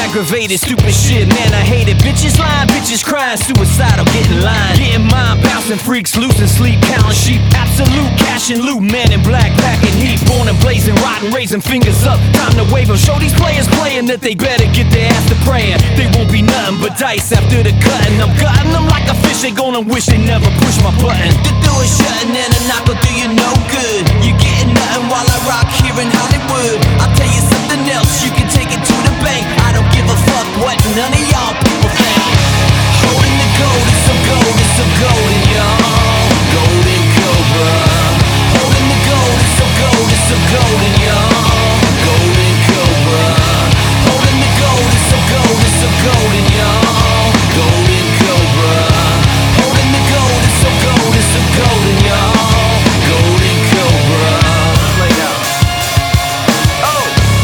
aggravated, stupid shit, man, I hate it. Bitches lying, bitches crying, suicidal, getting lined. Getting mind bouncing, freaks losing sleep, counting sheep. Absolute cash and loot, man in black, packing heat. Born and blazing, rotten, raising fingers up. Time to wave them, show these players playing that they better get their ass to praying. They won't be nothing but dice after the cutting. I'm gutting them like a fish, they gonna wish they never pushed my button. The door is shutting and a knock will do you no good. You're getting nothing while I rock here in Hollywood. I'll tell you something else, you can take it to the bank. I don't give a fuck what none of y'all people think. Holding the gold, it's so gold, it's so golden, y'all. Golden Cobra. Holding the gold, it's so gold, it's so golden, y'all. Golden Cobra. Holding the gold, it's so gold, it's so golden, y'all. Golden Cobra. Holding the gold, it's so gold, it's so golden, y'all. Golden Cobra. Play now. Oh.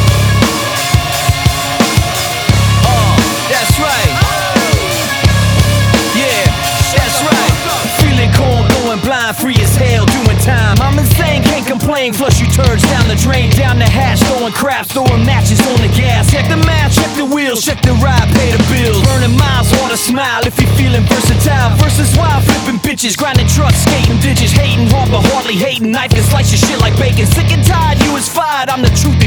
That's right. Yeah, that's right. Feeling cold, going blind, free as hell, doing time. I'm insane, can't complain. Flush you turds down the drain, down the hatch, throwing craps, throwing matches on the gas. Check the match, check the wheels, check the ride, pay the bills. Burning miles, wanna smile if you're feeling versatile. Versus wild, flipping bitches, grinding trucks, skating ditches, hating hard but hardly hating. Knife can slice your shit like bacon. Sick and tired, you was fired. I'm the truth.